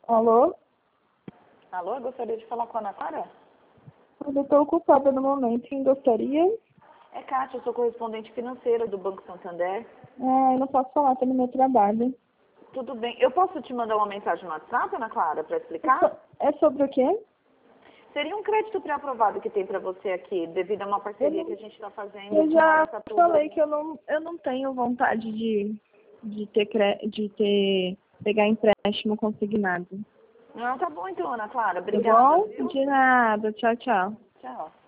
Alô? Alô, eu gostaria de falar com a Ana Clara? Eu estou ocupada no momento. Quem gostaria? É Kátia, eu sou correspondente financeira do Banco Santander. Eu não posso falar, estou no meu trabalho. Tudo bem. Eu posso te mandar uma mensagem no WhatsApp, Ana Clara, para explicar? É sobre o quê? Seria um crédito pré-aprovado que tem para você aqui, devido a uma parceria que a gente está fazendo Eu com a já Aracatuba. falei que eu não tenho vontade de pegar empréstimo consignado. Não, tá bom então, Ana Clara. Tá Obrigada, bom? viu? De nada. Tchau, tchau. Tchau.